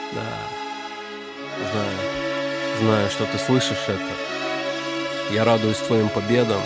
Да, знаю, что ты слышишь это. Я радуюсь твоим победам.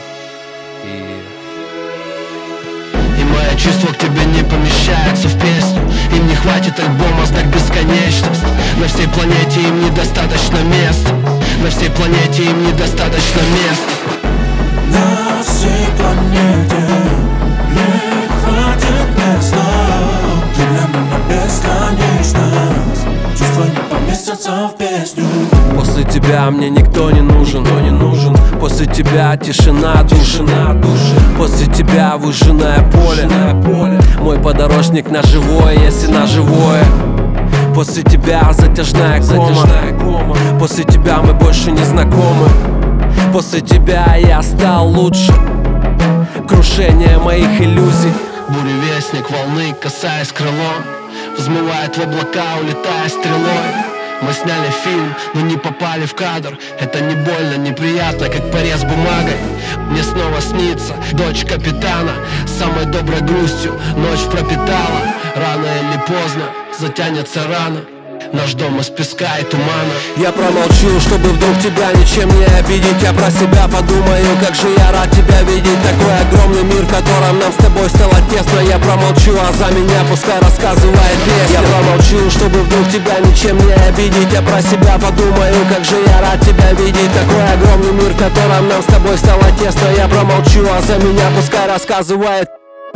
И мое чувство к тебе не помещается в песню. Им не хватит альбома знак бесконечность. На всей планете им недостаточно места. На всей планете им недостаточно места. На всей планете не хватит места. Ты для меня бесконечность. Чувства не поместятся в песню. После тебя мне никто не нужен. После тебя тишина души. После тебя выжженное поле. Мой подорожник на живое, если на живое. После тебя затяжная кома. После тебя мы больше не знакомы. После тебя я стал лучше. Крушение моих иллюзий. Буревестник волны, касаясь крылом, взмывает в облака, улетая стрелой. Мы сняли фильм, но не попали в кадр. Это не больно, неприятно, как порез бумагой. Мне снова снится дочь капитана. С самой доброй грустью ночь пропитала. Рано или поздно затянется рана. Наш дом из песка и тумана. Я промолчу, чтобы вдруг тебя ничем не обидеть. Я про себя подумаю, как же я рад тебя видеть. Такой огромный мир, в котором нам с тобой стало тесно. Я промолчу, а за меня пускай рассказывает песня. Я промолчу, чтобы вдруг тебя ничем не обидеть. Я про себя подумаю, как же я рад тебя видеть. Такой огромный мир, в котором нам с тобой стало тесно. Я промолчу, а за меня пускай рассказывает.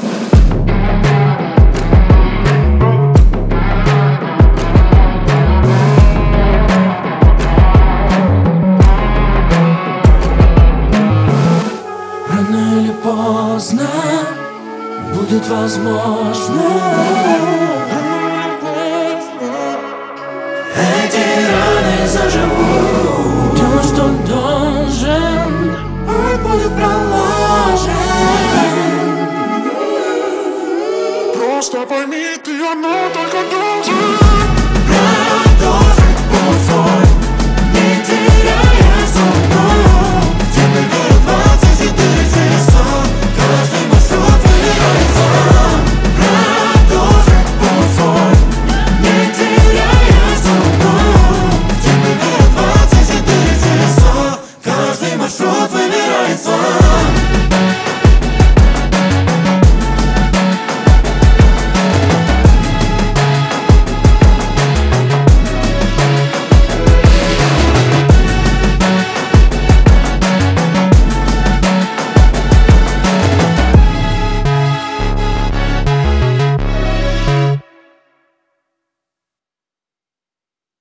Рано или поздно будет возможно. Эти раны заживут. Делай, что должен, путь будет проложен. Просто пойми, ты одно только должен.